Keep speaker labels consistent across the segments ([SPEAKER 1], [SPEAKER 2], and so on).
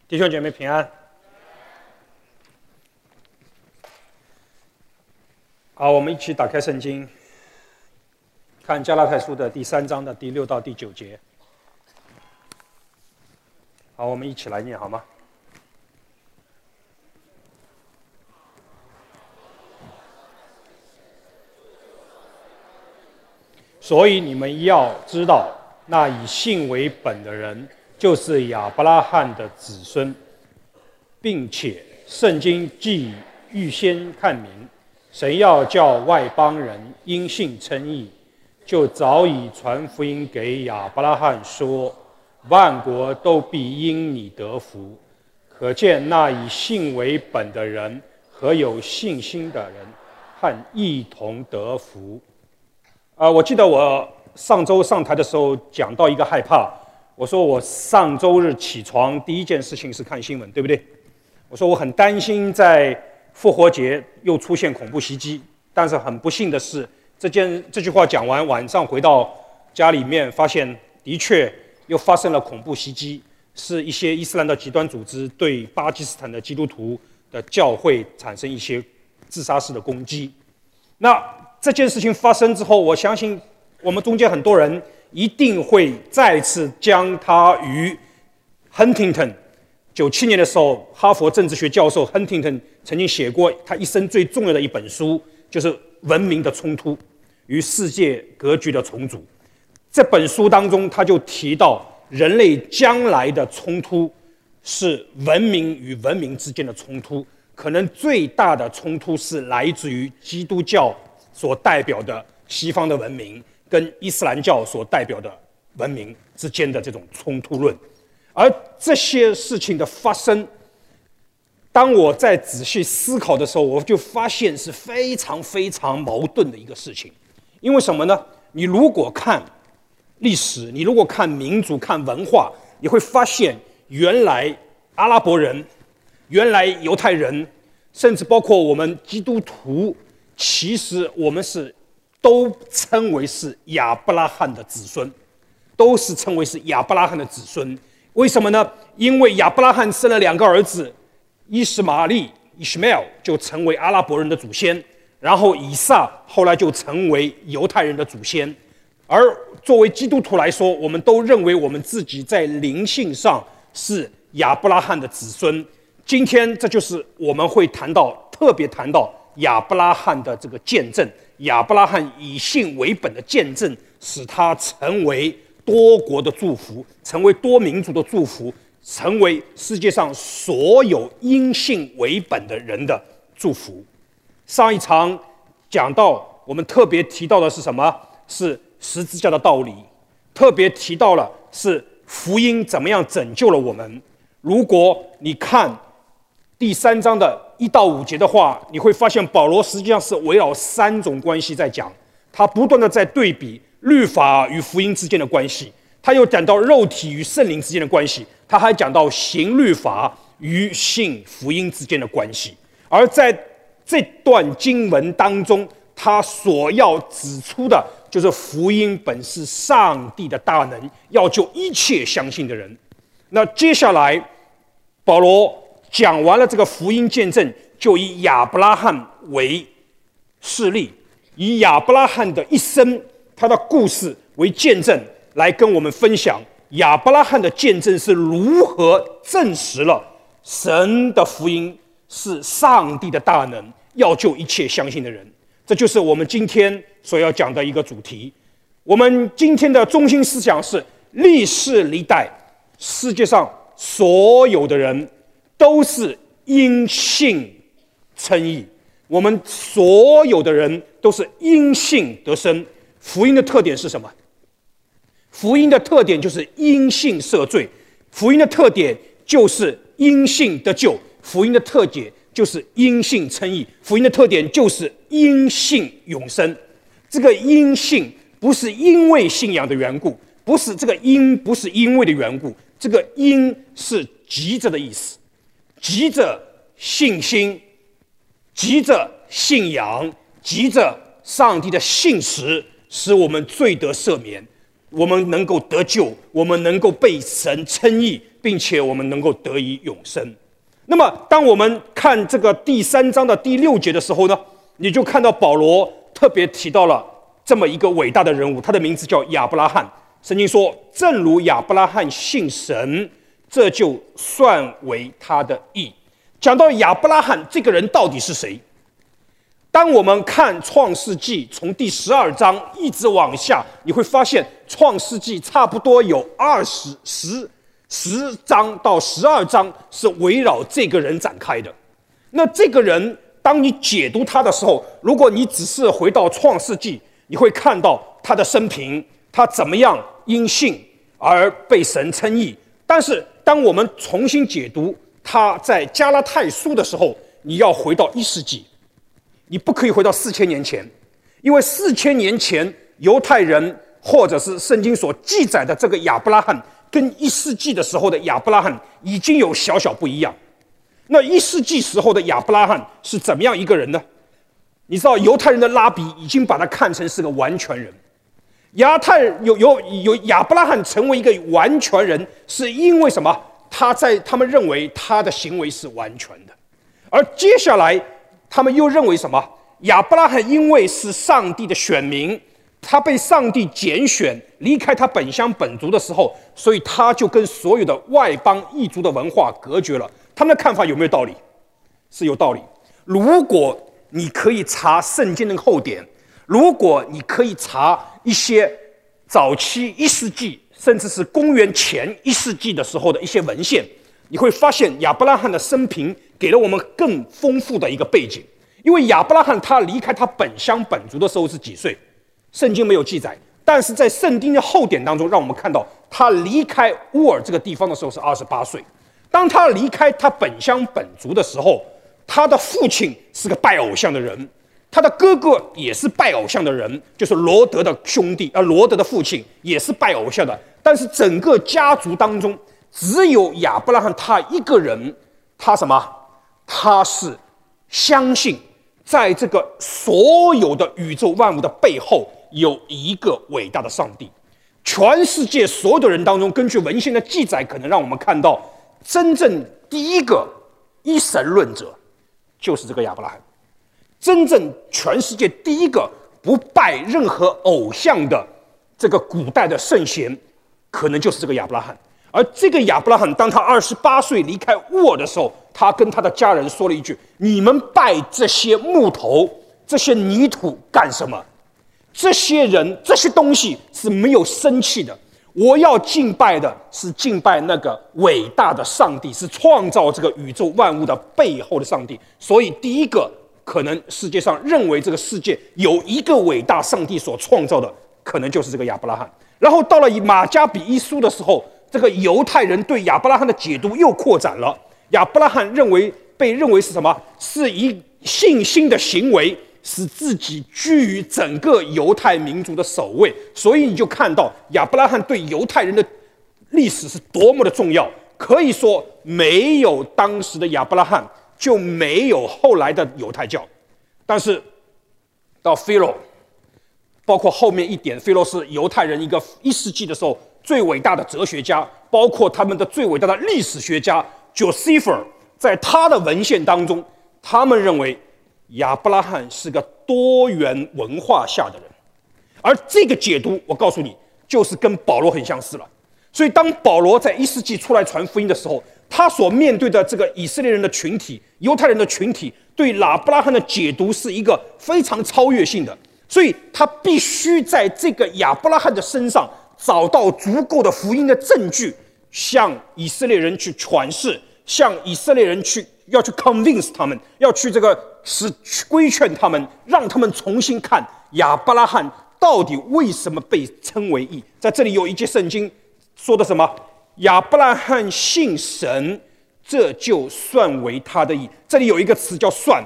[SPEAKER 1] 弟兄姐妹平安。好，我们一起打开圣经，看加拉太书的第3章的第6到第9节。好，我们一起来念好吗？所以你们要知道，那以信为本的人，就是亚伯拉罕的子孙，并且圣经既预先看明，神要叫外邦人因信称义，就早已传福音给亚伯拉罕说，万国都必因你得福。可见那以信为本的人和有信心的人，和一同得福。我记得我上周上台的时候讲到一个害怕，我说我上周日起床第一件事情是看新闻，对不对？我说我很担心在复活节又出现恐怖袭击，但是很不幸的是，这句话讲完，晚上回到家里面，发现的确又发生了恐怖袭击，是一些伊斯兰的极端组织对巴基斯坦的基督徒的教会产生一些自杀式的攻击。那这件事情发生之后，我相信我们中间很多人一定会再次将它与 Huntington 97年的时候，哈佛政治学教授 Huntington 曾经写过他一生最重要的一本书，就是《文明的冲突与世界格局的重组》。这本书当中，他就提到人类将来的冲突是文明与文明之间的冲突，可能最大的冲突是来自于基督教所代表的西方的文明跟伊斯兰教所代表的文明之间的这种冲突论。而这些事情的发生，当我在仔细思考的时候，我就发现是非常非常矛盾的一个事情。因为什么呢？你如果看历史，你如果看民族、看文化，你会发现原来阿拉伯人、原来犹太人，甚至包括我们基督徒，其实我们都称为是亚伯拉罕的子孙，都是称为是亚伯拉罕的子孙。为什么呢？因为亚伯拉罕生了2个儿子，伊什玛利 Ishmael 就成为阿拉伯人的祖先，然后以撒后来就成为犹太人的祖先。而作为基督徒来说，我们都认为我们自己在灵性上是亚伯拉罕的子孙。今天这就是我们会特别谈到亚伯拉罕的这个见证，亚伯拉罕以信为本的见证，使他成为多国的祝福，成为多民族的祝福，成为世界上所有因信为本的人的祝福。上一场讲到，我们特别提到的是什么？是十字架的道理，特别提到了是福音怎么样拯救了我们。如果你看第3章的1到5节的话，你会发现保罗实际上是围绕3种关系在讲，他不断的在对比律法与福音之间的关系，他又讲到肉体与圣灵之间的关系，他还讲到行律法与信福音之间的关系。而在这段经文当中，他所要指出的就是福音本是上帝的大能，要救一切相信的人。那接下来保罗讲完了这个福音见证，就以亚伯拉罕为示例，以亚伯拉罕的一生他的故事为见证，来跟我们分享亚伯拉罕的见证是如何证实了神的福音是上帝的大能，要救一切相信的人。这就是我们今天所要讲的一个主题。我们今天的中心思想是，历世历代世界上所有的人都是因信称义，我们所有的人都是因信得生。福音的特点是什么？福音的特点就是因信赦罪，福音的特点就是因信得救，福音的特点就是因信称义，福音的特点就是因信永生。这个因信不是因为信仰的缘故，不是这个因不是因为的缘故，这个因是急着的意思，急着信心，急着信仰，急着上帝的信实，使我们罪得赦免。 我们能够得救，我们能够被神称义，并且我们能够得以永生。那么当我们看这个第3章的第6节的时候呢，你就看到保罗特别提到了这么一个伟大的人物，他的名字叫亚伯拉罕。圣经说，正如亚伯拉罕信神，这就算为他的义。讲到亚伯拉罕这个人到底是谁，当我们看创世纪从第12章一直往下，你会发现创世纪差不多有10章到12章是围绕这个人展开的。那这个人当你解读他的时候，如果你只是回到创世纪，你会看到他的生平，他怎么样因信而被神称义。但是当我们重新解读他在加拉太书的时候，你要回到1世纪，你不可以回到4000年前，因为4000年前犹太人或者是圣经所记载的这个亚伯拉罕跟1世纪的时候的亚伯拉罕已经有小小不一样。那1世纪时候的亚伯拉罕是怎么样一个人呢？你知道犹太人的拉比已经把他看成是个完全人。亚伯拉罕成为一个完全人，是因为什么？他们认为他的行为是完全的。而接下来他们又认为什么？亚伯拉罕因为是上帝的选民，他被上帝拣选离开他本乡本族的时候，所以他就跟所有的外邦异族的文化隔绝了。他们的看法有没有道理？是有道理。如果你可以查圣经的后典，如果你可以查一些早期1世纪甚至是公元前1世纪的时候的一些文献，你会发现亚伯拉罕的生平给了我们更丰富的一个背景。因为亚伯拉罕他离开他本乡本族的时候是几岁？圣经没有记载，但是在圣经的后典当中让我们看到他离开乌尔这个地方的时候是28岁。当他离开他本乡本族的时候，他的父亲是个拜偶像的人，他的哥哥也是拜偶像的人，就是罗德的兄弟，罗德的父亲也是拜偶像的。但是整个家族当中，只有亚伯拉罕他一个人，他什么？他是相信在这个所有的宇宙万物的背后有一个伟大的上帝。全世界所有的人当中，根据文献的记载，可能让我们看到真正第一个一神论者就是这个亚伯拉罕。真正全世界第一个不拜任何偶像的这个古代的圣贤，可能就是这个亚伯拉罕。而这个亚伯拉罕当他28岁离开乌尔的时候，他跟他的家人说了一句：你们拜这些木头这些泥土干什么？这些人这些东西是没有生气的，我要敬拜的是敬拜那个伟大的上帝，是创造这个宇宙万物的背后的上帝。所以第一个可能世界上认为这个世界有一个伟大上帝所创造的，可能就是这个亚伯拉罕。然后到了马加比一书的时候，这个犹太人对亚伯拉罕的解读又扩展了。亚伯拉罕被认为是什么？是以信心的行为使自己居于整个犹太民族的首位。所以你就看到亚伯拉罕对犹太人的历史是多么的重要。可以说没有当时的亚伯拉罕，就没有后来的犹太教。但是到菲罗，包括后面一点，菲罗是犹太人一个1世纪的时候最伟大的哲学家，包括他们的最伟大的历史学家 Josephus， 在他的文献当中，他们认为亚伯拉罕是个多元文化下的人。而这个解读我告诉你，就是跟保罗很相似了。所以当保罗在1世纪出来传福音的时候，他所面对的这个以色列人的群体，犹太人的群体，对亚伯拉罕的解读是一个非常超越性的。所以他必须在这个亚伯拉罕的身上找到足够的福音的证据，向以色列人去传示，向以色列人要去 convince 他们，要去规劝他们，让他们重新看亚伯拉罕到底为什么被称为义。在这里有一节圣经说的什么？亚伯拉罕信神，这就算为他的义。这里有一个词叫算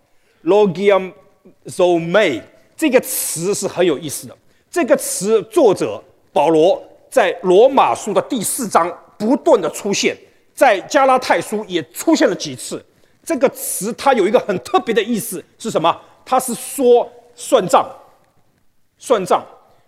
[SPEAKER 1] ，logiamzomai， 这个词是很有意思的。这个词作者保罗在罗马书的第4章不断的出现，在加拉太书也出现了几次。这个词它有一个很特别的意思是什么？它是说算账。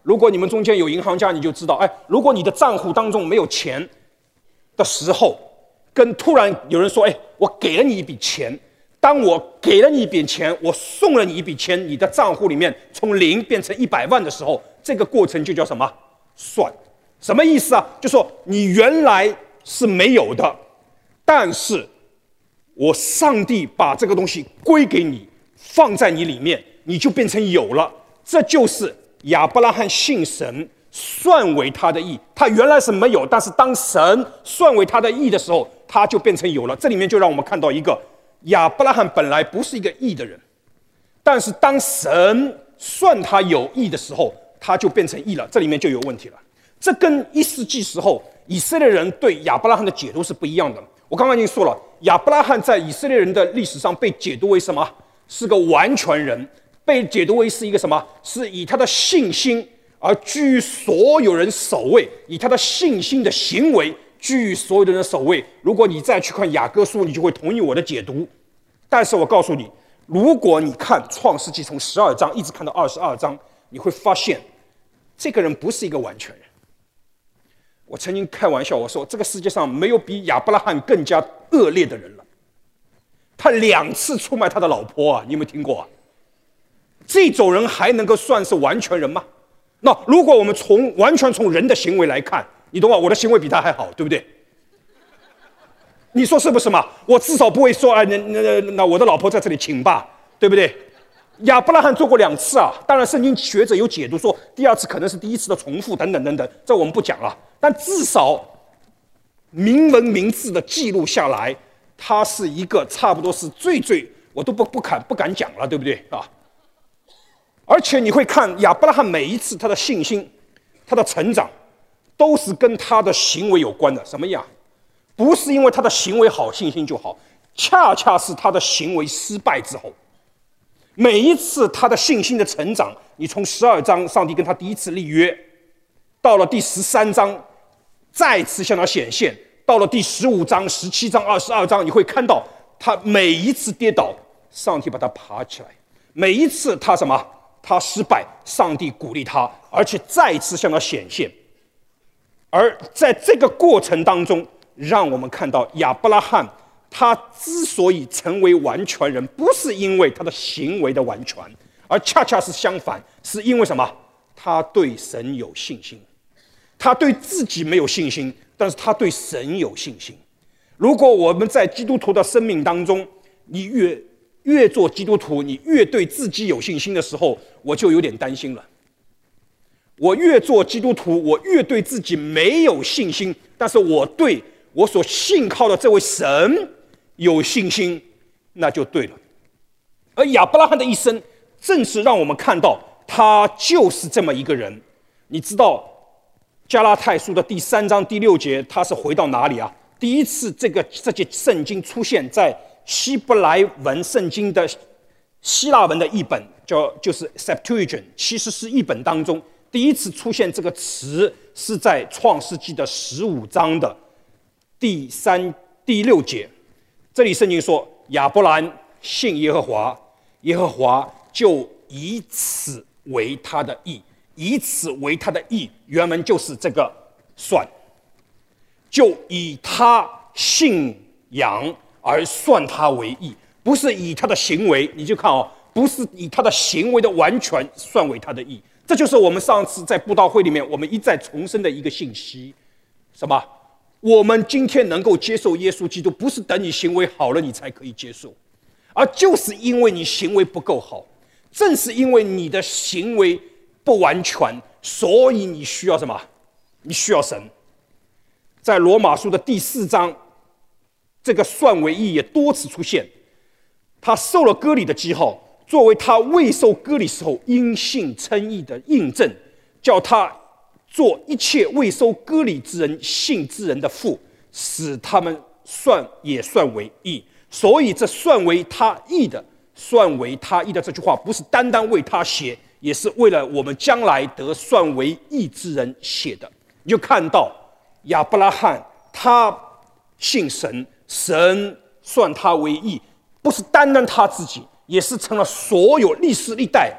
[SPEAKER 2] 如果你们中间有银行家，你就知道，如果你的账户当中没有钱的时候，跟突然有人说，我给了你一笔钱，当我给了你一笔钱，我送了你一笔钱，你的账户里面从0变成100万的时候，这个过程就叫什么？算。什么意思啊？就说你原来是没有的，但是我上帝把这个东西归给你，放在你里面，你就变成有了。这就是亚伯拉罕信神，算为他的义。他原来是没有，但是当神算为他的义的时候，他就变成有了。这里面就让我们看到一个，亚伯拉罕本来不是一个义的人，但是当神算他有义的时候，他就变成义了。这里面就有问题了。这跟1世纪时候以色列人对亚伯拉罕的解读是不一样的。我刚刚已经说了，亚伯拉罕在以色列人的历史上被解读为什么？是个完全人，被解读为是一个什么？是以他的信心而居于所有人首位，以他的信心的行为居于所有的人首位。如果你再去看雅各书，你就会同意我的解读。但是我告诉你，如果你看创世纪从12章一直看到22章，你会发现这个人不是一个完全人。我曾经开玩笑，我说这个世界上没有比亚伯拉罕更加恶劣的人了。他2次出卖他的老婆啊，你有没有听过啊？这种人还能够算是完全人吗？那如果我们完全从人的行为来看，你懂吗？我的行为比他还好，对不对？你说是不是嘛？我至少不会说，那我的老婆在这里请吧，对不对？亚伯拉罕做过2次啊，当然圣经学者有解读说第2次可能是第1次的重复等等等等，这我们不讲了。但至少明文明字的记录下来，他是一个差不多是最我都不敢讲了，对不对啊？而且你会看亚伯拉罕每一次他的信心、他的成长，都是跟他的行为有关的。什么样？不是因为他的行为好，信心就好，恰恰是他的行为失败之后。每一次他的信心的成长，你从12章上帝跟他第1次立约，到了第13章再次向他显现，到了第15章、17章、22章，你会看到他每一次跌倒，上帝把他爬起来；每一次他什么？他失败，上帝鼓励他，而且再一次向他显现。而在这个过程当中，让我们看到亚伯拉罕他之所以成为完全人，不是因为他的行为的完全，而恰恰是相反，是因为什么？他对神有信心。他对自己没有信心，但是他对神有信心。如果我们在基督徒的生命当中，你越做基督徒，你越对自己有信心的时候，我就有点担心了。我越做基督徒，我越对自己没有信心，但是我对我所信靠的这位神有信心，那就对了。而亚伯拉罕的一生，正是让我们看到他就是这么一个人。你知道加拉太书的第3章第6节，他是回到哪里啊？第一次这节圣经出现在希伯来文圣经的希腊文的译本，就是 Septuagint， 其实是译本当中第一次出现这个词，是在创世纪的15章的第6节。这里圣经说，亚伯兰信耶和华，耶和华就以此为他的义。以此为他的义，原文就是这个算，就以他信仰而算他为义，不是以他的行为。你就看哦，不是以他的行为的完全算为他的义。这就是我们上次在布道会里面我们一再重申的一个信息，什么？我们今天能够接受耶稣基督，不是等你行为好了你才可以接受，而就是因为你行为不够好，正是因为你的行为不完全，所以你需要什么？你需要神。在罗马书的第4章，这个算为义也多次出现。他受了割礼的记号，作为他未受割礼时候因信称义的印证，叫他做一切未受割礼之人信之人的父，使他们也算为义。所以这算为他义的这句话，不是单单为他写，也是为了我们将来得算为义之人写的。你就看到亚伯拉罕他信神，神算他为义，不是单单他自己，也是成了所有历史历代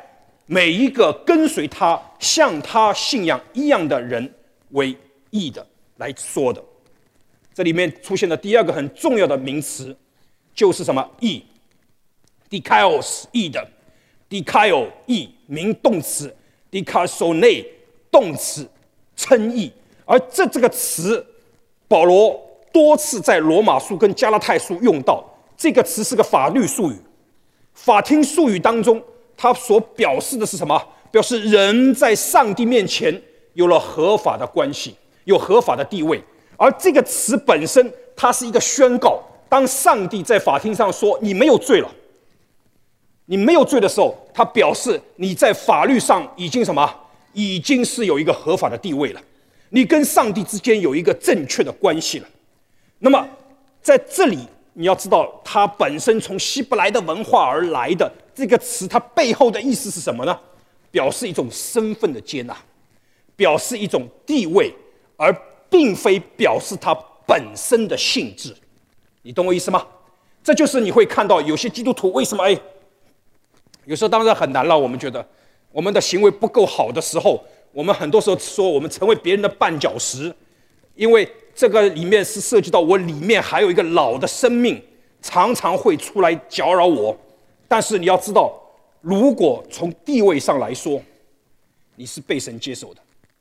[SPEAKER 2] 每一个跟随他、像他信仰一样的人为义的来说的。这里面出现的第二个很重要的名词，就是什么？义 ，dikaios 义的 ，dikaio 义名动词 ，dikaiosone 动词称义。而这个词，保罗多次在罗马书跟加拉太书用到。这个词是个法律术语，法庭术语当中，它所表示的是什么？表示人在上帝面前有了合法的关系，有合法的地位。而这个词本身，它是一个宣告。当上帝在法庭上说你没有罪了，你没有罪的时候，它表示你在法律上已经什么？已经是有一个合法的地位了，你跟上帝之间有一个正确的关系了。那么在这里，你要知道，它本身从希伯来的文化而来的这个词，它背后的意思是什么呢？表示一种身份的接纳，表示一种地位，而并非表示它本身的性质。你懂我意思吗？这就是你会看到有些基督徒为什么有时候当然很难了。我们觉得我们的行为不够好的时候，我们很多时候说我们成为别人的绊脚石，因为这个里面是涉及到我里面还有一个老的生命，常常会出来搅扰我。但是你要知道，如果从地位上来说，你是被神接受的，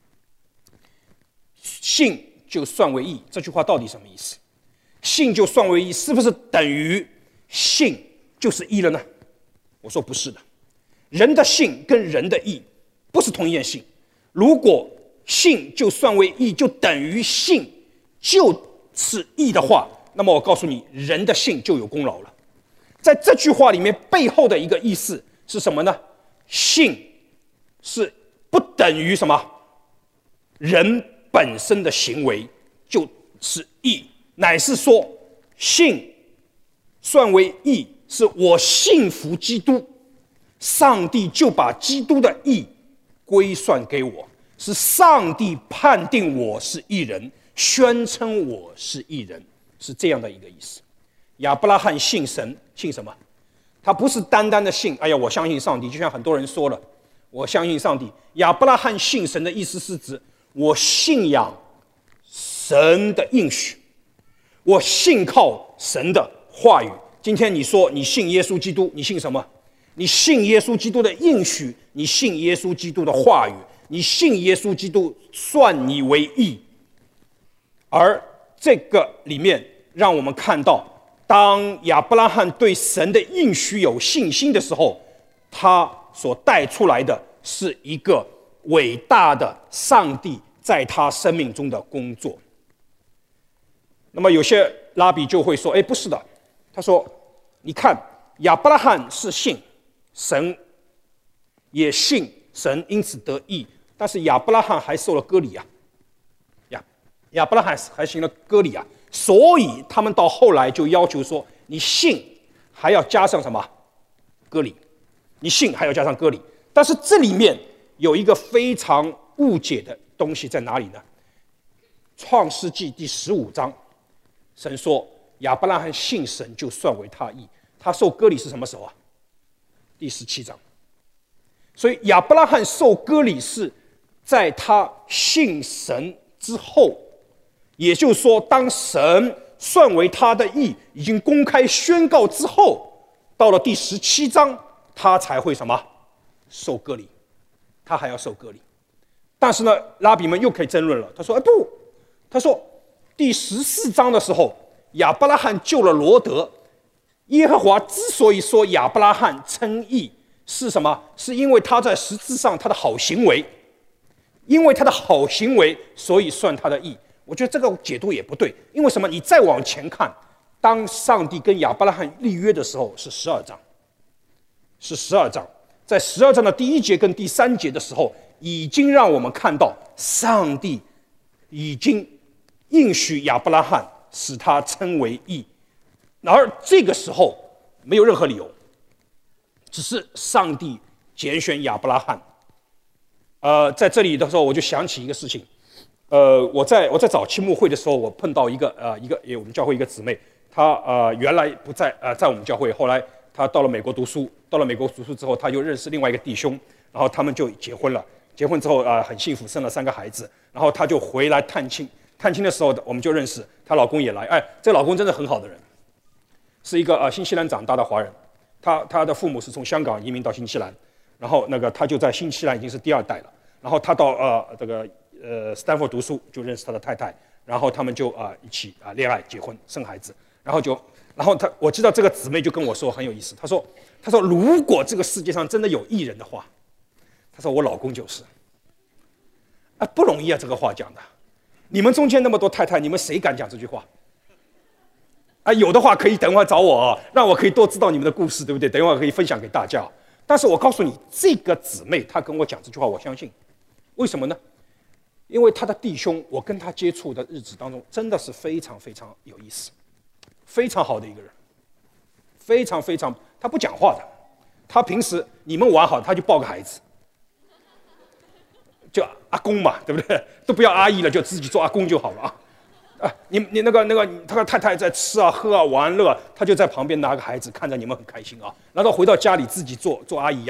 [SPEAKER 2] 信就算为义。这句话到底什么意思？信就算为义，是不是等于信就是义了呢？我说不是的，人的信跟人的义不是同一件信。如果信就算为义，就等于信就是义的话，那么我告诉你，人的信就有功劳了。在这句话里面背后的一个意思是什么呢？信是不等于什么？人本身的行为就是义，乃是说信算为义，是我信服基督，上帝就把基督的义归算给我，是上帝判定我是义人，宣称我是义人，是这样的一个意思。亚伯拉罕信神，信什么？他不是单单的信，哎呀，我相信上帝，就像很多人说了，我相信上帝。亚伯拉罕信神的意思是指我信仰神的应许，我信靠神的话语。今天你说你信耶稣基督，你信什么？你信耶稣基督的应许，你信耶稣基督的话语，你信耶稣基督算你为义。而这个里面让我们看到，当亚伯拉罕对神的应许有信心的时候，他所带出来的是一个伟大的上帝在他生命中的工作。那么有些拉比就会说，不是的，他说你看亚伯拉罕是信神，也信神，因此得义，但是亚伯拉罕还受了割礼啊，亚伯拉罕还行了割礼啊，所以他们到后来就要求说，你信还要加上什么？割礼，你信还要加上割礼。但是这里面有一个非常误解的东西在哪里呢？创世纪第15章，神说亚伯拉罕信神就算为他义，他受割礼是什么时候啊？第17章。所以亚伯拉罕受割礼是在他信神之后，也就是说，当神算为他的义已经公开宣告之后，到了第17章，他才会什么？受割礼，他还要受割礼。但是呢，拉比们又可以争论了。他说：“不，他说第14章的时候，亚伯拉罕救了罗德。耶和华之所以说亚伯拉罕称义，是什么？是因为他在实质上他的好行为，因为他的好行为，所以算他的义。”我觉得这个解读也不对，因为什么？你再往前看，当上帝跟亚伯拉罕立约的时候是12章，是12章，在12章的第1节跟第3节的时候，已经让我们看到上帝已经应许亚伯拉罕，使他称为义。而这个时候没有任何理由，只是上帝拣选亚伯拉罕。在这里的时候，我就想起一个事情。我在早期牧会的时候，我碰到一个我们教会一个姊妹，她原来不在在我们教会，后来她到了美国读书，到了美国读书之后，她又认识另外一个弟兄， 然后他们就结婚了。结婚之后很幸福，生了3个孩子。然后她就回来探亲，探亲的时候我们就认识，她老公也来。这老公真的很好的人，是一个新西兰长大的华人。他的父母是从香港移民到新西兰，然后他就在新西兰已经是第2代了。然后他到斯坦福读书，就认识他的太太，然后他们就一起恋爱、结婚、生孩子。然后我知道这个姊妹就跟我说很有意思，她说如果这个世界上真的有艺人的话，她说我老公就是。不容易啊，这个话讲的。你们中间那么多太太，你们谁敢讲这句话？有的话可以等会找我让我可以多知道你们的故事，对不对？等会可以分享给大家。但是我告诉你，这个姊妹她跟我讲这句话，我相信。为什么呢？因为她的弟兄，我跟她接触的日子当中，真的是非常非常有意思，非常好的一个人，非常非常，他不讲话的。他平时你们玩好，他就抱个孩子，就阿公嘛，对不对？都不要阿姨了，就自己做阿公就好了你那个他的太太在吃喝玩乐，他就在旁边拿个孩子看着你们很开心然后回到家里自己做阿姨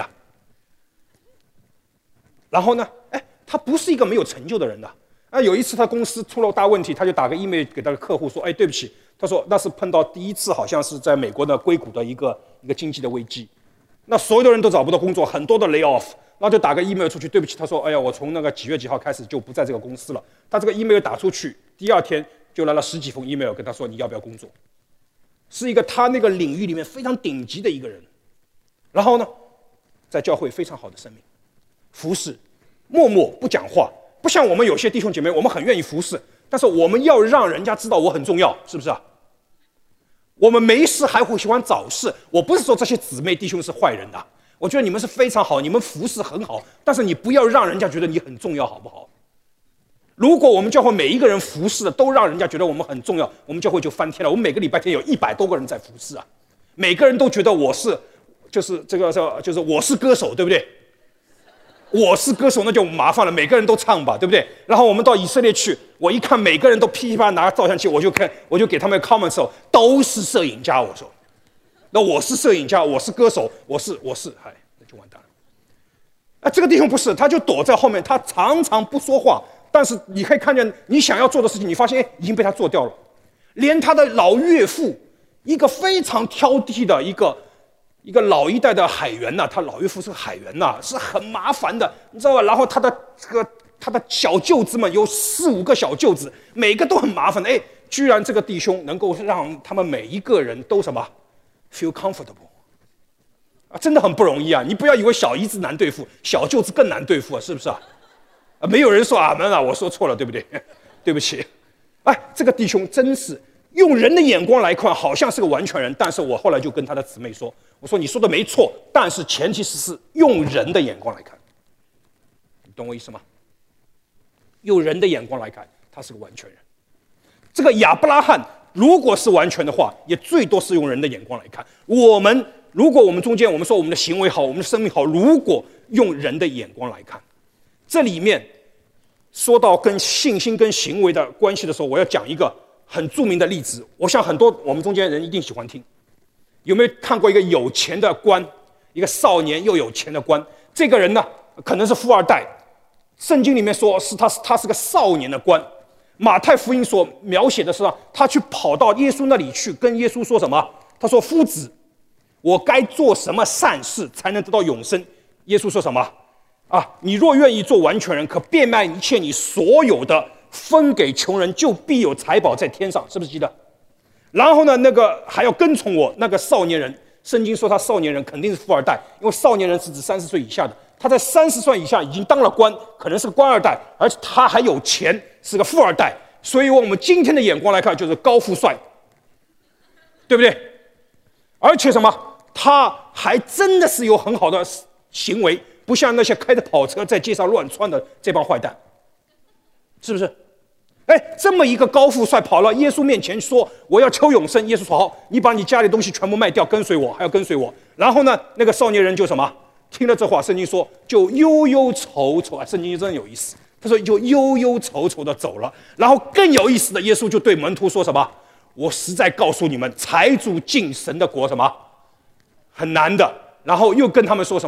[SPEAKER 2] 然后呢，他不是一个没有成就的人的有一次他公司出了大问题，他就打个 email 给他的客户说，对不起，他说那是碰到第一次好像是在美国的硅谷的一个经济的危机，那所有的人都找不到工作，很多的 lay off， 然后就打个 email 出去，对不起，他说我从那个几月几号开始就不在这个公司了。他这个 email 打出去，第2天就来了10几封 email 跟他说你要不要工作，是一个他那个领域里面非常顶级的一个人。然后呢，在教会非常好的生命，服侍，默默不讲话，不像我们有些弟兄姐妹，我们很愿意服侍，但是我们要让人家知道我很重要，是不是我们没事还会喜欢找事。我不是说这些姊妹弟兄是坏人我觉得你们是非常好，你们服侍很好，但是你不要让人家觉得你很重要，好不好？如果我们教会每一个人服侍的都让人家觉得我们很重要，我们教会就翻天了。我们每个礼拜天有100多个人在服侍每个人都觉得我是，就是我是歌手，对不对？我是歌手那就麻烦了，每个人都唱吧，对不对？然后我们到以色列去，我一看每个人都噼里啪啦拿照相机，我就给他们 comment 的时候都是摄影家，我说，那我是摄影家，我是歌手，我是，那就完蛋了。这个弟兄不是，他就躲在后面，他常常不说话。但是你可以看见你想要做的事情，你发现已经被他做掉了。连他的老岳父，一个非常挑剔的一个老一代的海员他老岳父是个海员是很麻烦的，你知道吧？然后他的小舅子们有4、5个小舅子，每个都很麻烦的。居然这个弟兄能够让他们每一个人都什么 feel comfortable 真的很不容易你不要以为小姨子难对付，小舅子更难对付是不是没有人说阿门我说错了，对不对？对不起。这个弟兄真是用人的眼光来看，好像是个完全人，但是我后来就跟他的姊妹说，我说你说的没错，但是前提是用人的眼光来看，你懂我意思吗？用人的眼光来看，他是个完全人。这个亚伯拉罕如果是完全的话，也最多是用人的眼光来看。如果我们中间我们说我们的行为好，我们的生命好，如果用人的眼光来看，这里面说到跟信心跟行为的关系的时候，我要讲一个很著名的例子，我想很多我们中间人一定喜欢听。有没有看过一个有钱的官，一个少年又有钱的官？这个人呢，可能是富二代，圣经里面说是他是个少年的官。马太福音所描写的是他去跑到耶稣那里去，跟耶稣说什么？他说：“夫子，我该做什么善事才能得到永生？”耶稣说什么？你若愿意做完全人，可变卖一切你所有的，分给穷人，就必有财宝在天上。是不是记得？然后呢，那个还要跟从我，那个少年人，圣经说他少年人肯定是富二代，因为少年人是指30岁以下的。他在30岁以下已经当了官，可能是个官二代，而且他还有钱，是个富二代。所以用我们今天的眼光来看，就是高富帅，对不对？而且什么？他还真的是有很好的行为，不像那些开着跑车在街上乱窜的这帮坏蛋，是不是？这么一个高富帅跑到耶稣面前说：“我要求永生。”耶稣说：“好，你把你家里东西全部卖掉，跟随我，还要跟随我。”然后呢，那个少年人就什么？听了这话，圣经说就忧忧愁愁圣经真有意思。他说就忧忧愁愁的走了。然后更有意思的，耶稣就对门徒说什么？我实在告诉你们，财主进神的国什么很难的。然后又跟他们说什么？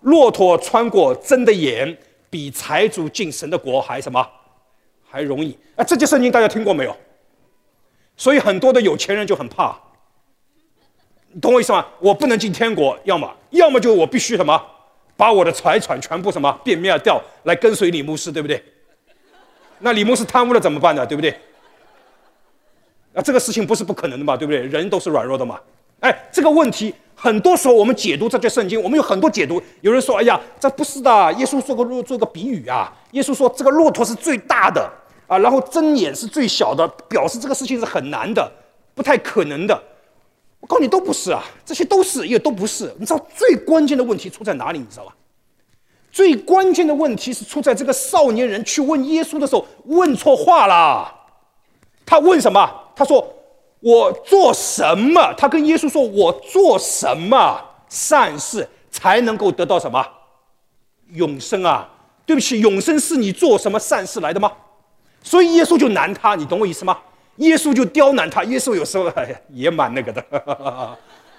[SPEAKER 2] 骆驼穿过针的眼，比财主进神的国还什么？还容易。这节圣经大家听过没有？所以很多的有钱人就很怕，你懂我意思吗？我不能进天国，要么就我必须什么，把我的财产全部什么变卖掉，来跟随李牧师，对不对？那李牧师贪污了怎么办呢？对不对？这个事情不是不可能的嘛，对不对？人都是软弱的嘛。这个问题很多时候我们解读这节圣经，我们有很多解读。有人说：“哎呀，这不是的，耶稣做个比喻啊。耶稣说这个骆驼是最大的啊，然后针眼是最小的，表示这个事情是很难的，不太可能的。”我告诉你，都不是啊，这些都是也都不是。你知道最关键的问题出在哪里？你知道吧？最关键的问题是出在这个少年人去问耶稣的时候问错话了。他问什么？他说：“我做什么？”他跟耶稣说：“我做什么善事才能够得到什么永生啊？”对不起，永生是你做什么善事来的吗？所以耶稣就难他，你懂我意思吗？耶稣就刁难他。耶稣有时候也蛮那个的。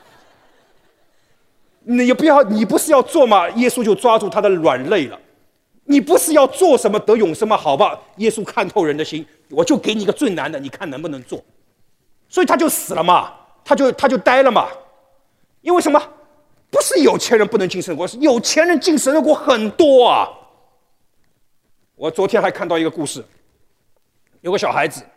[SPEAKER 2] 你不是要做吗？耶稣就抓住他的软肋了。你不是要做什么得永生吗？好吧，耶稣看透人的心，我就给你一个最难的，你看能不能做？所以他就死了嘛，他就呆了嘛。因为什么？不是有钱人不能进神的国，是有钱人进神的国很多啊。我昨天还看到一个故事，有个小孩子，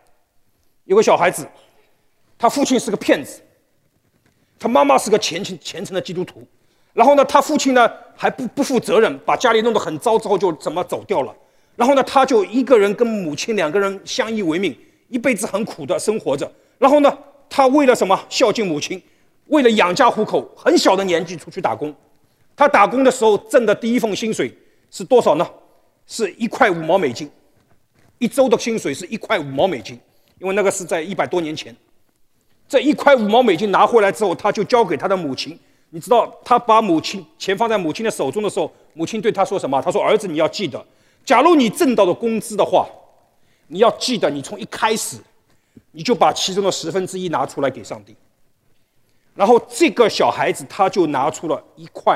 [SPEAKER 2] 他父亲是个骗子，他妈妈是个虔诚的基督徒。然后呢，他父亲呢还不负责任，把家里弄得很糟之后就怎么走掉了。然后呢，他就一个人跟母亲两个人相依为命，一辈子很苦的生活着。然后呢，他为了什么孝敬母亲，为了养家糊口，很小的年纪出去打工。他打工的时候挣的第一份薪水是多少呢？是1块5毛美金，一周的薪水是1块5毛美金，因为那个是在100多年前。这1块5毛美金拿回来之后，他就交给他的母亲。你知道他把钱放在母亲的手中的时候，母亲对他说什么？他说：“儿子，你要记得，假如你挣到的工资的话，你要记得，你从一开始你就把其中的1/10拿出来给上帝。”然后这个小孩子他就拿出了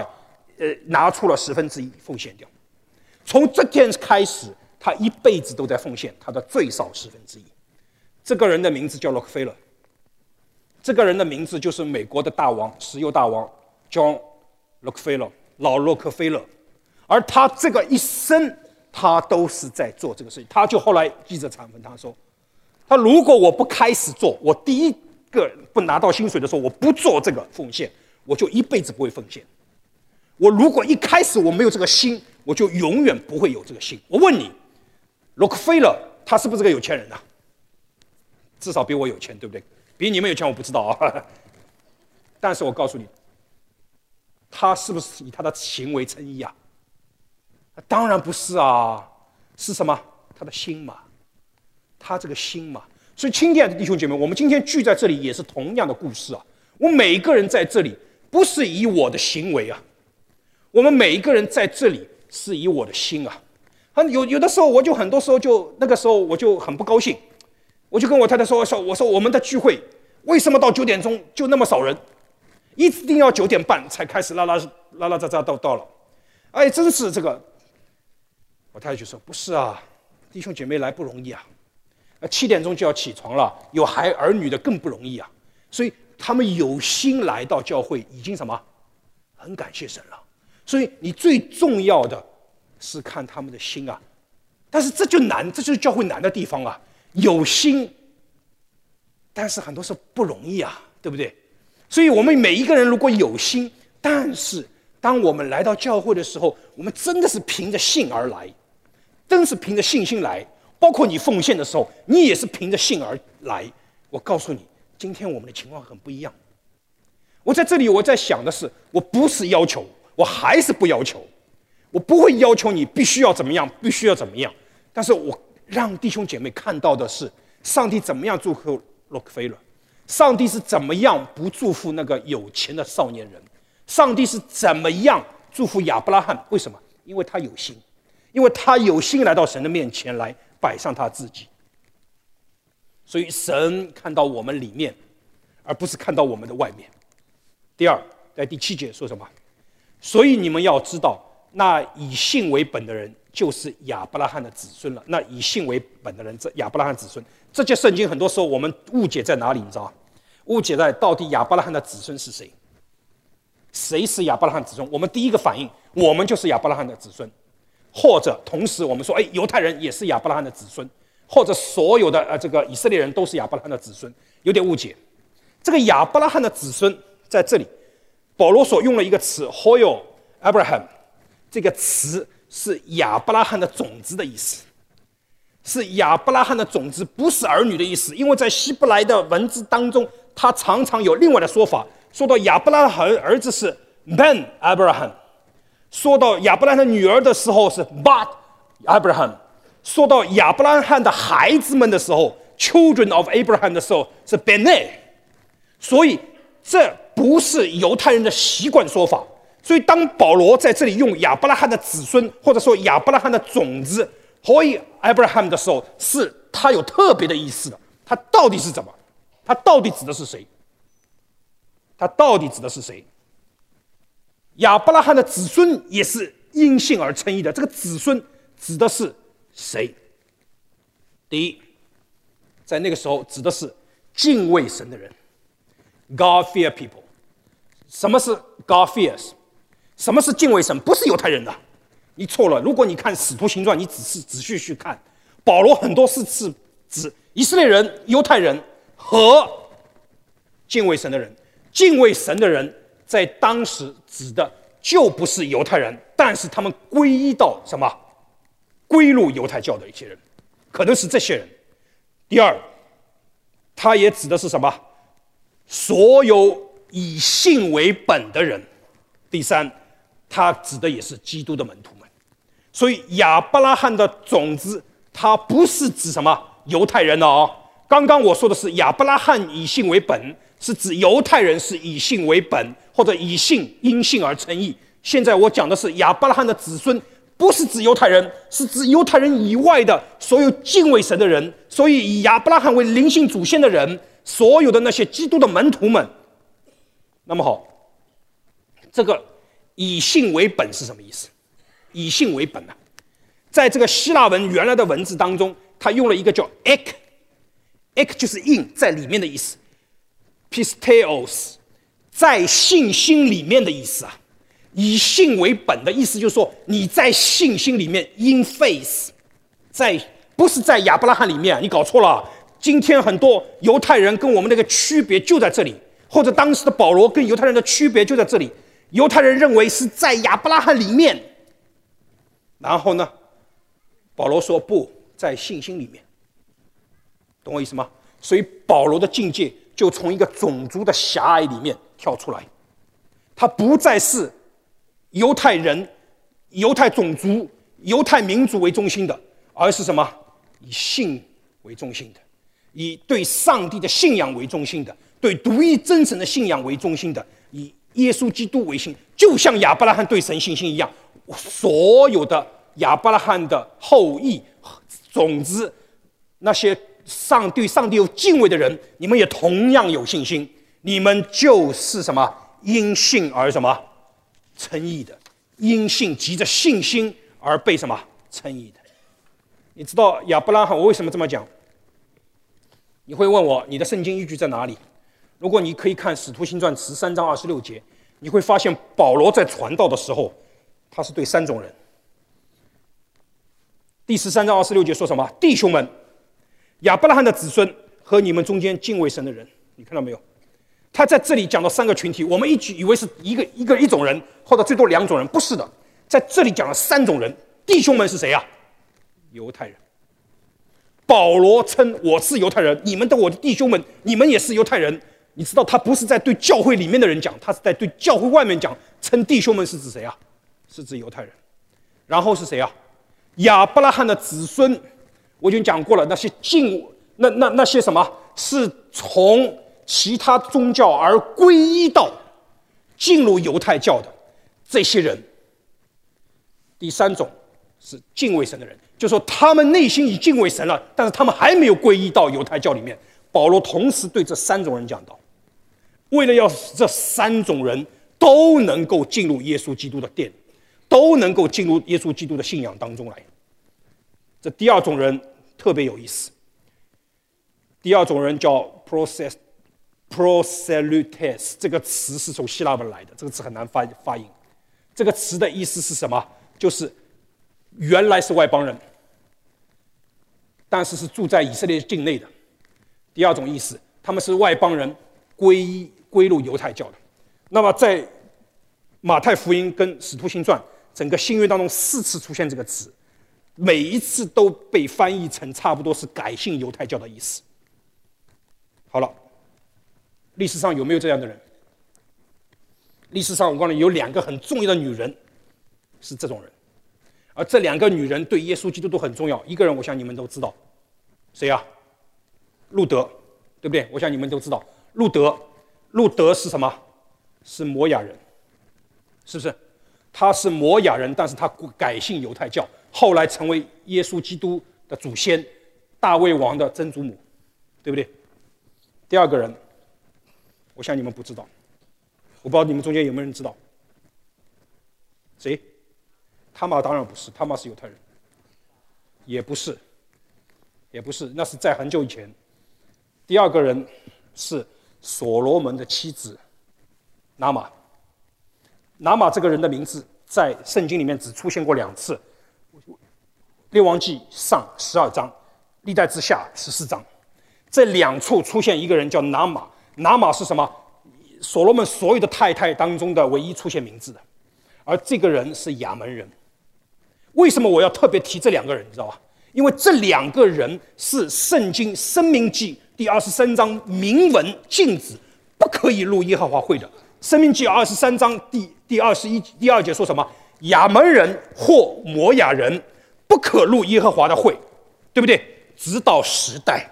[SPEAKER 2] 1/10奉献掉。从这天开始，他一辈子都在奉献他的最少1/10。这个人的名字叫洛克菲勒，这个人的名字就是美国的大王，石油大王。John Rockefeller， 老洛克菲勒，而他这个一生，他都是在做这个事情。他就后来记者采访他说：“他如果我不开始做，我第一个不拿到薪水的时候，我不做这个奉献，我就一辈子不会奉献。我如果一开始我没有这个心，我就永远不会有这个心。”我问你，洛克菲勒他是不是个有钱人啊？至少比我有钱，对不对？比你们有钱我不知道啊。但是我告诉你，他是不是以他的行为称义啊？当然不是啊，是什么？他的心嘛，他这个心嘛。所以，亲爱的弟兄姐妹，我们今天聚在这里也是同样的故事啊。我每一个人在这里不是以我的行为啊，我们每一个人在这里是以我的心啊。有的时候，很多时候那个时候我就很不高兴，我就跟我太太说：“我说我们的聚会为什么到9点钟就那么少人？一定要9点半才开始拉杂杂到了，哎，真是这个。”我太太就说：“不是啊，弟兄姐妹来不容易啊，7点钟就要起床了，有儿女的更不容易啊。所以他们有心来到教会，已经什么，很感谢神了。所以你最重要的是看他们的心啊。但是这就是教会难的地方啊，有心，但是很多时候不容易啊，对不对？所以我们每一个人如果有心，但是当我们来到教会的时候，我们真的是凭着信而来，真是凭着信心来。包括你奉献的时候，你也是凭着信而来。我告诉你，今天我们的情况很不一样。我在这里，我在想的是，我不是要求，我还是不要求，我不会要求你必须要怎么样，必须要怎么样。但是我让弟兄姐妹看到的是，上帝怎么样祝福洛克菲勒。上帝是怎么样不祝福那个有钱的少年人？上帝是怎么样祝福亚伯拉罕？为什么？因为他有心，因为他有心来到神的面前来摆上他自己。所以神看到我们里面，而不是看到我们的外面。第二，在第7节说什么？ 所以你们要知道，那以信为本的人就是亚伯拉罕的子孙了。那以信为本的人，这亚伯拉罕子孙，这些圣经很多时候我们误解在哪里？你知道吗？误解在到底亚伯拉罕的子孙是谁？谁是亚伯拉罕子孙？我们第一个反应，我们就是亚伯拉罕的子孙，或者同时我们说，犹太人也是亚伯拉罕的子孙，或者所有的这个以色列人都是亚伯拉罕的子孙，有点误解。这个亚伯拉罕的子孙在这里，保罗所用了一个词 "Hoyo Abraham"， 这个词是亚伯拉罕的种子的意思，是亚伯拉罕的种子，不是儿女的意思。因为在希伯来的文字当中，它常常有另外的说法，说到亚伯拉罕儿子是 Ben Abraham， 说到亚伯拉罕的女儿的时候是 Bat Abraham， 说到亚伯拉罕的孩子们的时候 Children of Abraham 的时候是 Bene。所以这不是犹太人的习惯说法。所以当保罗在这里用亚伯拉罕的子孙，或者说亚伯拉罕的种子 Hoy Abraham 的时候，是他有特别的意思的。他到底是怎么？他到底指的是谁？他到底指的是谁？亚伯拉罕的子孙也是因信而称义的，这个子孙指的是谁？第一，在那个时候指的是敬畏神的人。God fear people。 什么是 God fears？ 什么是敬畏神？不是犹太人的，你错了。如果你看使徒行传，你仔细去看，保罗很多是指以色列人、犹太人和敬畏神的人。敬畏神的人在当时指的就不是犹太人，但是他们皈依到什么？归入犹太教的一些人，可能是这些人。第二，他也指的是什么？所有以信为本的人。第三，他指的也是基督的门徒们。所以亚伯拉罕的种子，它不是指什么犹太人哦。刚刚我说的是亚伯拉罕以信为本，是指犹太人是以信为本，或者以信因信而称义。现在我讲的是亚伯拉罕的子孙，不是指犹太人，是指犹太人以外的所有敬畏神的人，所以以亚伯拉罕为灵性祖先的人，所有的那些基督的门徒们。那么好，这个以信为本是什么意思？以信为本啊，在这个希腊文原来的文字当中，他用了一个叫 ek 就是in，在里面的意思， pisteos 在信心里面的意思啊。以信为本的意思就是说，你在信心里面 in faith， 不是在亚伯拉罕里面，你搞错了。今天很多犹太人跟我们那个区别就在这里，或者当时的保罗跟犹太人的区别就在这里。犹太人认为是在亚伯拉罕里面，然后呢，保罗说不在信心里面，懂我意思吗？所以保罗的境界就从一个种族的狭隘里面跳出来，他不再是犹太人、犹太种族、犹太民族为中心的，而是什么？以信为中心的，以对上帝的信仰为中心的，对独一真神的信仰为中心的，以耶稣基督为信，就像亚伯拉罕对神信心一样。所有的亚伯拉罕的后裔种子，那些对上帝有敬畏的人，你们也同样有信心，你们就是什么？因信而什么？称义的，因信藉着信心而被什么？称义的。你知道亚伯拉罕，我为什么这么讲？你会问我，你的圣经依据在哪里？如果你可以看使徒行传13章26节，你会发现保罗在传道的时候，他是对三种人。第13章26节说什么？弟兄们，亚伯拉罕的子孙和你们中间敬畏神的人，你看到没有？他在这里讲到三个群体，我们一直以为是一种人，或者最多两种人，不是的，在这里讲了三种人。弟兄们是谁啊？犹太人。保罗称我是犹太人，你们的我的弟兄们，你们也是犹太人。你知道他不是在对教会里面的人讲，他是在对教会外面讲，称弟兄们是指谁啊？是指犹太人。然后是谁啊？亚伯拉罕的子孙，我已经讲过了，那些那些什么是从其他宗教而皈依到进入犹太教的这些人。第三种是敬畏神的人，就是说他们内心已敬畏神了，但是他们还没有皈依到犹太教里面。保罗同时对这三种人讲道，为了要使这三种人都能够进入耶稣基督的殿，都能够进入耶稣基督的信仰当中来。这第二种人特别有意思，第二种人叫 proselytes， 这个词是从希腊文来的，这个词很难发音。这个词的意思是什么？就是原来是外邦人，但是是住在以色列境内的。第二种意思，他们是外邦人归入犹太教的。那么在马太福音跟使徒行传整个新约当中4次出现这个词，每一次都被翻译成差不多是改信犹太教的意思。好了，历史上有没有这样的人？历史上我告诉你，有2个很重要的女人是这种人，而这2个女人对耶稣基督都很重要。一个人我想你们都知道，谁啊？路德，对不对？我想你们都知道，路德是什么？是摩亚人，是不是？他是摩亚人，但是他改信犹太教，后来成为耶稣基督的祖先，大卫王的曾祖母，对不对？第二个人，我想你们不知道，我不知道你们中间有没有人知道，谁？他玛当然不是，他玛是犹太人，也不是，那是在很久以前。第二个人是所罗门的妻子拿玛。拿玛这个人的名字在圣经里面只出现过2次，列王记上12章，历代志下14章，这2处出现一个人叫拿玛。拿玛是什么？所罗门所有的太太当中的唯一出现名字的，而这个人是亚门人。为什么我要特别提这2个人？你知道吧？因为这2个人是圣经申命记第23章明文禁止不可以入耶和华会的。申命记23章第2节说什么？亚门人或摩亚人不可入耶和华的会，对不对？直到10代。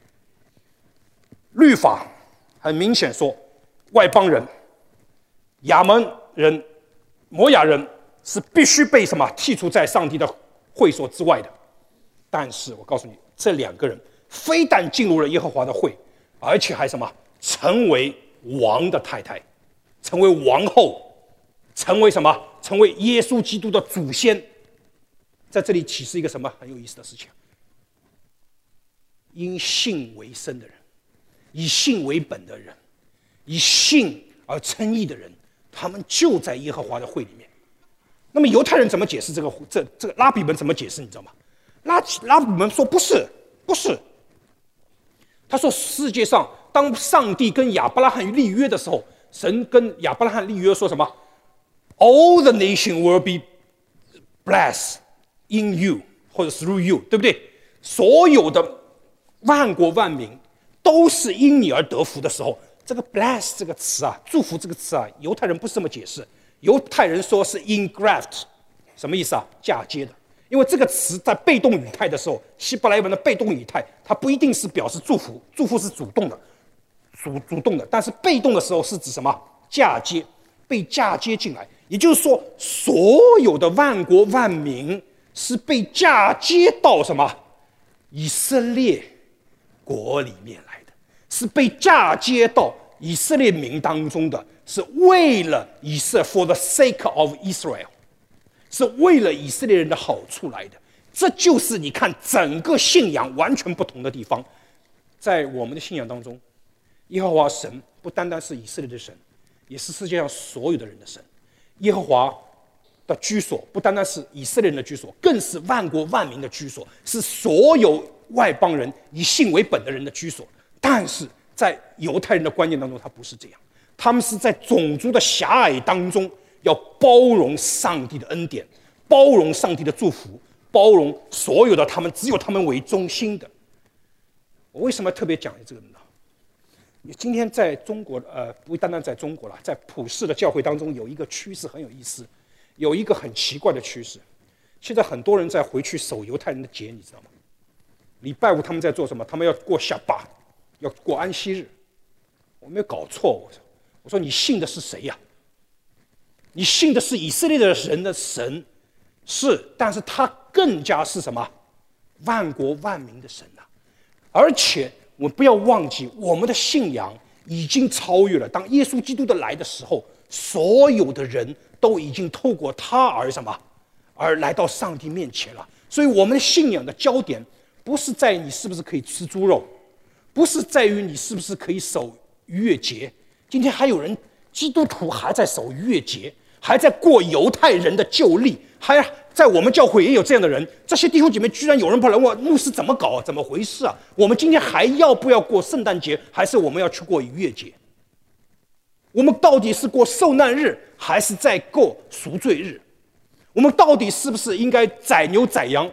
[SPEAKER 2] 律法很明显说，外邦人、亚门人、摩亚人是必须被什么剔除在上帝的会所之外的。但是我告诉你，这2个人非但进入了耶和华的会，而且还什么？成为王的太太，成为王后，成为什么？成为耶稣基督的祖先。在这里启示一个什么很有意思的事情？因信为生的人，以信为本的人，以信而称义的人，他们就在耶和华的会里面。那么犹太人怎么解释这个拉比们怎么解释？你知道吗？拉比们说不是，他说世界上当上帝跟亚伯拉罕立约的时候，神跟亚伯拉罕立约说什么 ？All the nation will be blessed in you 或者 through you， 对不对？所有的万国万民都是因你而得福的时候，这个 bless 这个词啊，祝福这个词啊，犹太人不是这么解释，犹太人说是 ingraft， 什么意思啊？嫁接的。因为这个词在被动语态的时候，希伯来文的被动语态，它不一定是表示祝福，祝福是主动的，主动的，但是被动的时候是指什么？嫁接，被嫁接进来。也就是说，所有的万国万民是被嫁接到什么？以色列国里面来的，是被嫁接到以色列民当中的，是为了以色列 for the sake of Israel。是为了以色列人的好处来的，这就是你看整个信仰完全不同的地方。在我们的信仰当中，耶和华神不单单是以色列的神，也是世界上所有的人的神。耶和华的居所不单单是以色列人的居所，更是万国万民的居所，是所有外邦人以信为本的人的居所。但是在犹太人的观念当中，他不是这样，他们是在种族的狭隘当中要包容上帝的恩典，包容上帝的祝福，包容所有的他们只有他们为中心的。我为什么特别讲这个呢？今天在中国不单单在中国了，在普世的教会当中有一个趋势很有意思，有一个很奇怪的趋势。现在很多人在回去守犹太人的节，你知道吗？礼拜五他们在做什么？他们要过夏巴，要过安息日。我没有搞错，我说你信的是谁呀？你信的是以色列的人的神，是，但是他更加是什么？万国万民的神啊！而且我们不要忘记，我们的信仰已经超越了。当耶稣基督的来的时候， 所有的人都已经透过他而什么，而来到上帝面前了。所以我们信仰的焦点不是在于你是不是可以吃猪肉，不是在于你是不是可以守逾越节。今天还有人基督徒还在守逾越节，还在过犹太人的旧历，还在我们教会也有这样的人。这些弟兄姐妹居然有人跑来问牧师怎么搞，怎么回事啊？我们今天还要不要过圣诞节，还是我们要去过逾越节？我们到底是过受难日，还是在过赎罪日？我们到底是不是应该宰牛宰羊，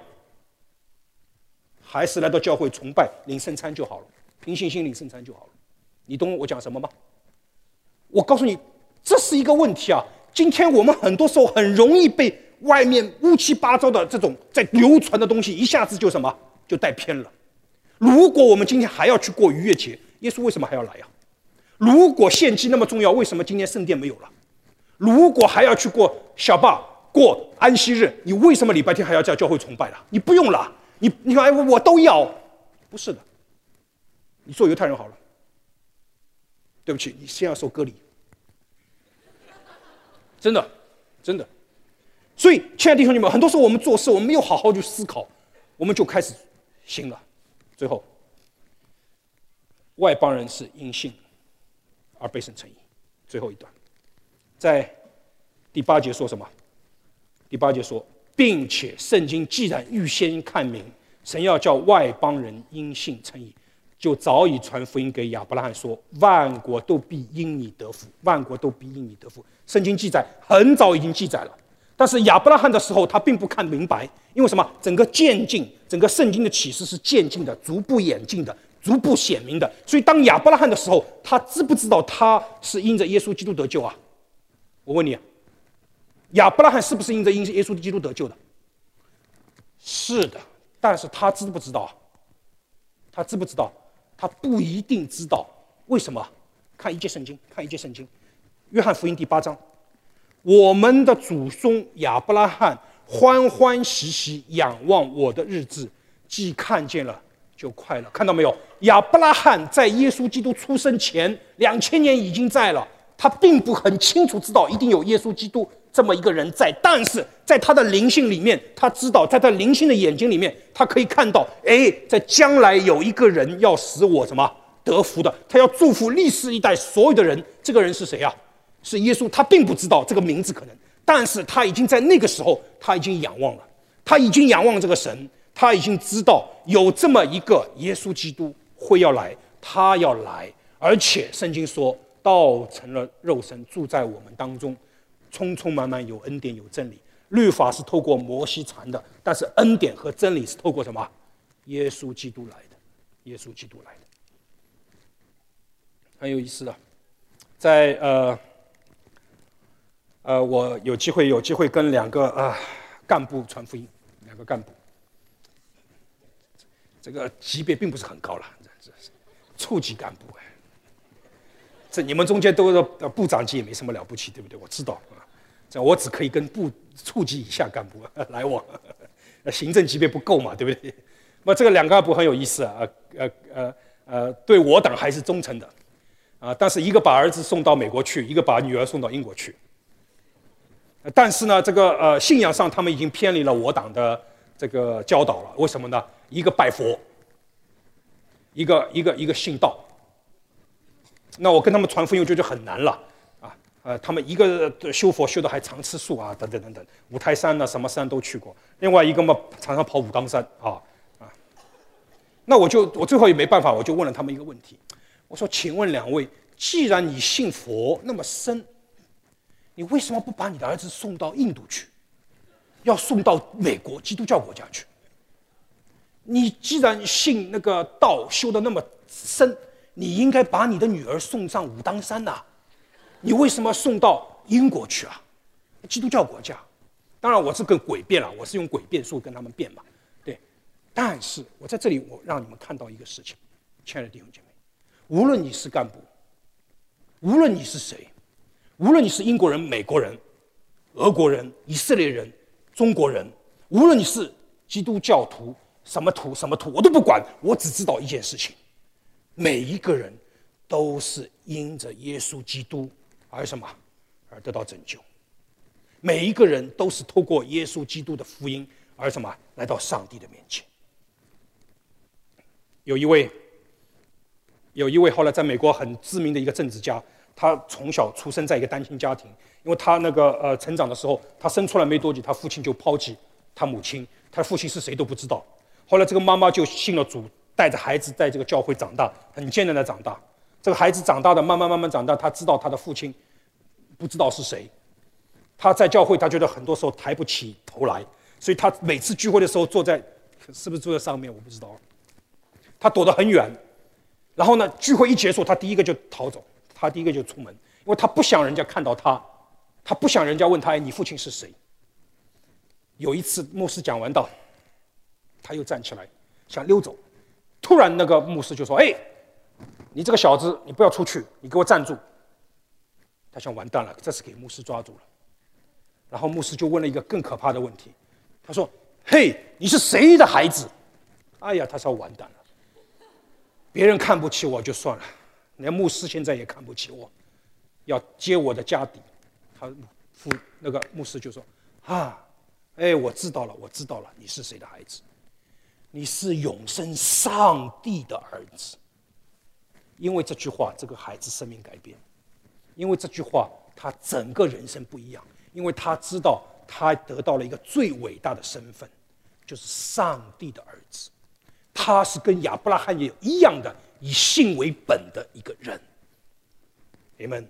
[SPEAKER 2] 还是来到教会崇拜领圣餐就好了，凭信心领圣餐就好了？你懂我讲什么吗？我告诉你，这是一个问题啊！今天我们很多时候很容易被外面乌七八糟的这种在流传的东西一下子就什么就带偏了。如果我们今天还要去过逾越节，耶稣为什么还要来呀？如果献祭那么重要，为什么今天圣殿没有了？如果还要去过小坝、过安息日，你为什么礼拜天还要在教会崇拜了？你不用了，你看我都要，不是的，你做犹太人好了。对不起，你先要受割礼，真的，真的。所以，亲爱的弟兄姐妹，很多时候我们做事，我们没有好好去思考，我们就开始行了。最后，外邦人是因信而被神称义。最后一段，在第8节说什么？第8节说，并且圣经既然预先看明，神要叫外邦人因信称义，就早已传福音给亚伯拉罕说，万国都必因你得福，万国都必因你得福。圣经记载很早已经记载了，但是亚伯拉罕的时候他并不看明白，因为什么？整个渐进，整个圣经的启示是渐进的，逐步演进的，逐步显明的。所以当亚伯拉罕的时候，他知不知道他是因着耶稣基督得救啊？我问你，亚伯拉罕是不是因着耶稣基督得救的？是的，但是他知不知道啊？他知不知道？他不一定知道。为什么？看一节圣经，约翰福音第8章，我们的祖宗亚伯拉罕欢欢喜喜仰望我的日子，既看见了就快乐。看到没有？亚伯拉罕在耶稣基督出生前2000年已经在了，他并不很清楚知道一定有耶稣基督这么一个人在，但是在他的灵性里面，他知道，在他灵性的眼睛里面，他可以看到，在将来有一个人要使我什么得福的，他要祝福历世一代所有的人。这个人是谁啊？是耶稣。他并不知道这个名字可能，但是他已经在那个时候，他已经仰望了，他已经仰望这个神，他已经知道有这么一个耶稣基督会要来，他要来，而且圣经说道成了肉身，住在我们当中，充充满满有恩典有真理。律法是透过摩西传的，但是恩典和真理是透过什么？耶稣基督来的，耶稣基督来的。很有意思的，在我有机会跟2个干部传福音，2个干部，这个级别并不是很高了，这是处级干部这你们中间都是部长级，也没什么了不起，对不对？我知道啊，这我只可以跟处级以下干部来往，行政级别不够嘛，对不对？那么这个2个干部很有意思啊，对我党还是忠诚的但是一个把儿子送到美国去，一个把女儿送到英国去。但是呢，这个信仰上他们已经偏离了我党的这个教导了。为什么呢？一个拜佛，一个信道。那我跟他们传福音就很难了他们一个修佛修的还常吃素等等等等，五台山什么山都去过。另外一个嘛，常常跑武当山那我最后也没办法，我就问了他们一个问题，我说：请问2位，既然你信佛那么深，你为什么不把你的儿子送到印度去，要送到美国基督教国家去？你既然信那个道修的那么深，你应该把你的女儿送上武当山你为什么送到英国去基督教国家。当然我是跟诡辩了，我是用诡辩术跟他们辩嘛，对。但是我在这里我让你们看到一个事情，亲爱的弟兄姐妹，无论你是干部，无论你是谁，无论你是英国人、美国人、俄国人、以色列人、中国人，无论你是基督教徒什么徒，我都不管，我只知道一件事情，每一个人都是因着耶稣基督而什么？ 而得到拯救。每一个人都是透过耶稣基督的福音而什么来到上帝的面前。有一位后来在美国很知名的一个政治家，他从小出生在一个单亲家庭，因为他成长的时候，他生出来没多久，他父亲就抛弃他母亲，他父亲是谁都不知道。后来这个妈妈就信了主，带着孩子在这个教会长大，很艰难的长大。这个孩子长大的慢慢长大，他知道他的父亲不知道是谁。他在教会，他觉得很多时候抬不起头来，所以他每次聚会的时候是不是坐在上面我不知道，他躲得很远。然后呢，聚会一结束，他第一个就逃走，他第一个就出门，因为他不想人家看到他，他不想人家问他：“哎，你父亲是谁？”有一次牧师讲完道，他又站起来想溜走，突然那个牧师就说：“哎，你这个小子，你不要出去，你给我站住！”他想完蛋了，这次给牧师抓住了。然后牧师就问了一个更可怕的问题，他说：“嘿，你是谁的孩子？”哎呀，他说完蛋了。别人看不起我就算了，连牧师现在也看不起我，要揭我的家底。那个牧师就说：“我知道了，你是谁的孩子？你是永生上帝的儿子。”因为这句话，这个孩子生命改变；因为这句话，他整个人生不一样。因为他知道，他得到了一个最伟大的身份，就是上帝的儿子。他是跟亚伯拉罕也一样的以信为本的一个人。Amen。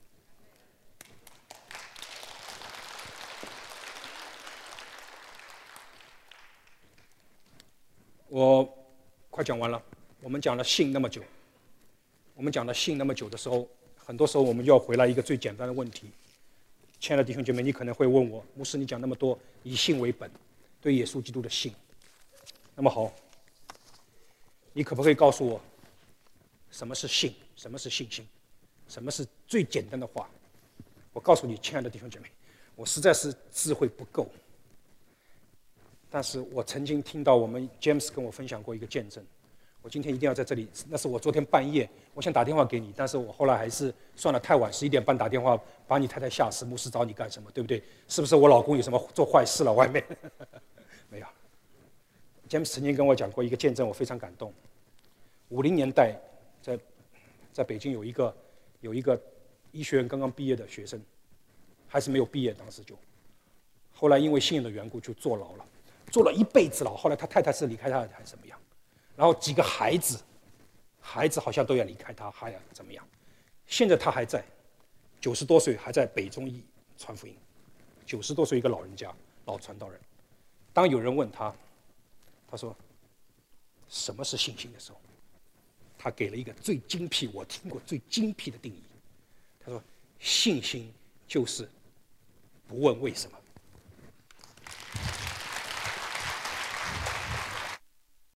[SPEAKER 2] 我快讲完了。我们讲了信那么久，的时候，很多时候我们就要回来一个最简单的问题。亲爱的弟兄姐妹，你可能会问我，牧师，你讲那么多以信为本，对耶稣基督的信，那么好，你可不可以告诉我，什么是信，什么是信心，什么是最简单的话？我告诉你，亲爱的弟兄姐妹，我实在是智慧不够，但是我曾经听到我们 James 跟我分享过一个见证，我今天一定要在这里。那是我昨天半夜，我想打电话给你，但是我后来还是算了，太晚，11点半打电话把你太太吓死。牧师找你干什么？对不对？是不是我老公有什么做坏事了？外面没有。James 曾经跟我讲过一个见证，我非常感动。50年代，在北京有一个医学院刚刚毕业的学生，还是没有毕业，当时就，后来因为信仰的缘故就坐牢了，坐了一辈子牢。后来他太太是离开他还是怎么样？然后几个孩子好像都要离开他，还要怎么样？现在他还在，90多岁还在北中医传福音，90多岁一个老人家，老传道人。当有人问他说什么是信心的时候，他给了一个最精辟，我听过最精辟的定义。他说，信心就是不问为什么，